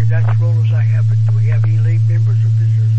that's the role as I have it. Do we have any late members or visitors?